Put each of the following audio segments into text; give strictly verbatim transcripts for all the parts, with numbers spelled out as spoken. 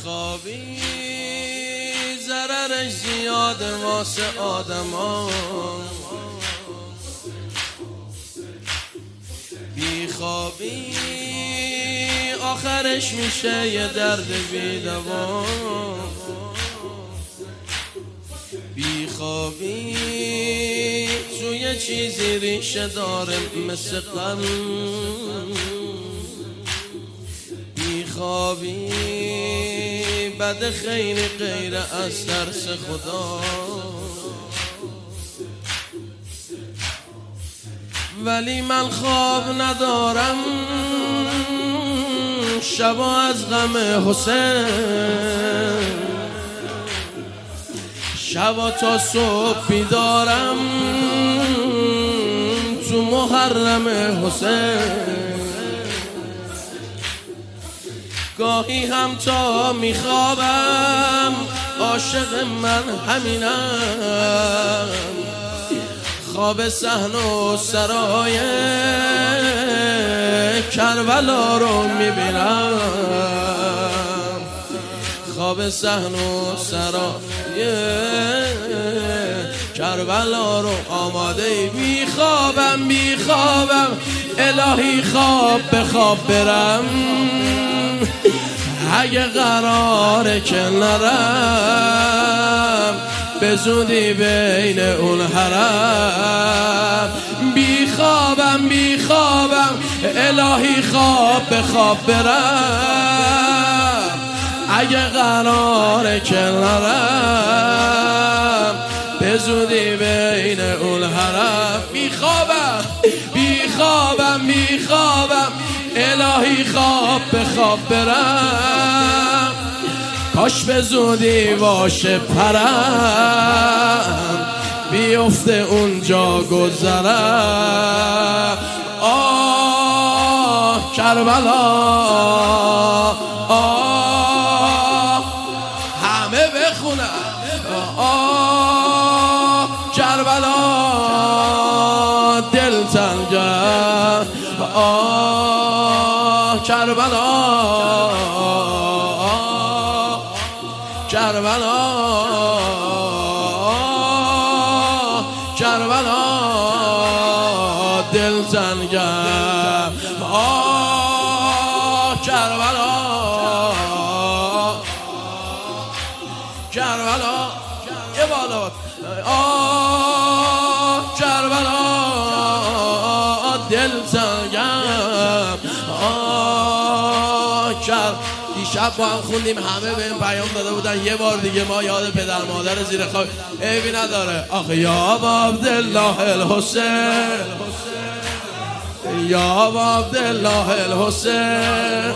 خوابی ضررش زیاده واسه آدم ها، بی خوابی آخرش میشه یه درد بی دوا، بی خوابی توی چیزی ریشه داره مثل غم، بی خوابی بد خیلی غیر از ترس خدا، ولی من خواب ندارم شبا از غم حسین، شبا تا صبح بیدارم تو محرم حسین، گاهی هم تا میخوابم عاشق من همینم، خواب صحن و سرای کربلا رو میبینم، خواب صحن و سرای کربلا رو آماده میخوابم میخوابم الهی خواب به خواب برم، اگه قراره که نرم به زودی بین اون حرم، بی خوابم بی خوابم الهی خواب به خواب برم، اگه قراره که نرم به زودی بین اون حرم، بی خوابم بی خوابم بی خوابم الهی خواب به خواب برم، کاش به زودی واشه پرم بیفته اونجا گذرم، آه کربلا آه همه بخونم، آه کربلا دل تنگم، آه کربلا کربلا کربلا دل تنگم، آه کربلا کربلا یه بالا، آه کربلا دل تنگم، آه کربلا. دیشب با هم خوندیم، همه به این پیام داده بودن یه بار دیگه ما یاد پدر مادر زیر خاک، عیبی نداره. آخه یا عبدالله الحسین یا عبدالله الحسین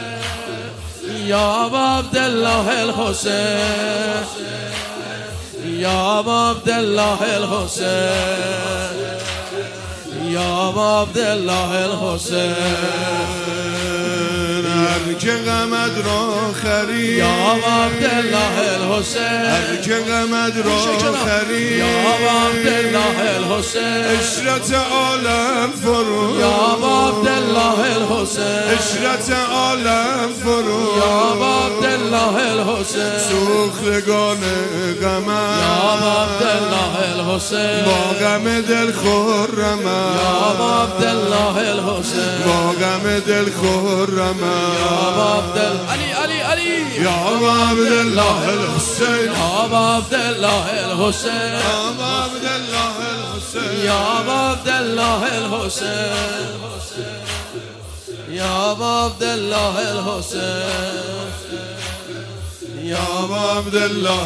یا عبدالله الحسین یا عبدالله الحسین یا عبدالله الحسین، هر که غمت را خرید یا عبدالله الحسین، هر که غمت را خرید یا عبدالله الحسین، عشرت عالم فرو یا عبدالله الحسین، عشرت عالم فرو یا عبدالله الحسین، سوختگان غمت یا عبدالله الحسین، با غم دل خرمم، یا عبدالله الحسین، با غم دل خرمم، یا عبدالله علی علی علی یا عبدالله الحسین، یا عبدالله الحسین، یا عبدالله الحسین، یا عبدالله الحسین، یا عبدالله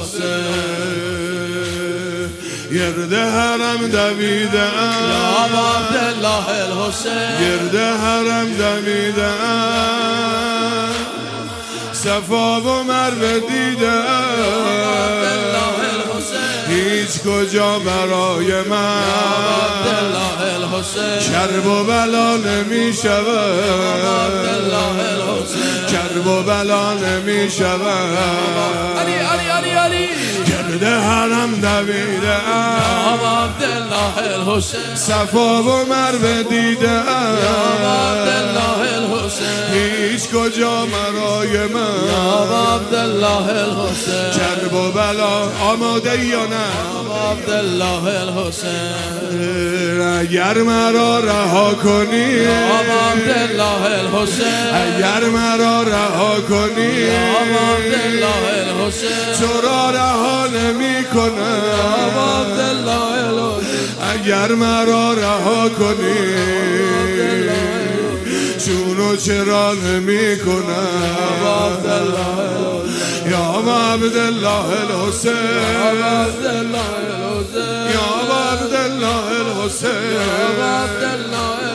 الحسین، یا عبدالله الحسین، گرد حرم دویده ام، یا عبدالله الحسین، گرد حرم دویده ام، صفا و مروه دیده ام، هیچ کجا برای من کرب و بلا نمی شود، کرب و بلا نمی شود، علی علی علی علی گرد حرم دویده ام، عبدالله الحسین، صفا و مروه دیده ام، عبدالله الحسین، هیچ کجا مرای من یا عبدالله الحسین کرب و بلا آماده یا نه یا عبدالله الحسین اگر مرا رها کنی یا عبدالله الحسین اگر مرا رها کنی یا عبدالله الحسین تو را رها نمی کنم یا عبدالله الحسین اگر مرا رها کنی چونو چرا نمی کنم یا عبدالله الحسین یا عبدالله الحسین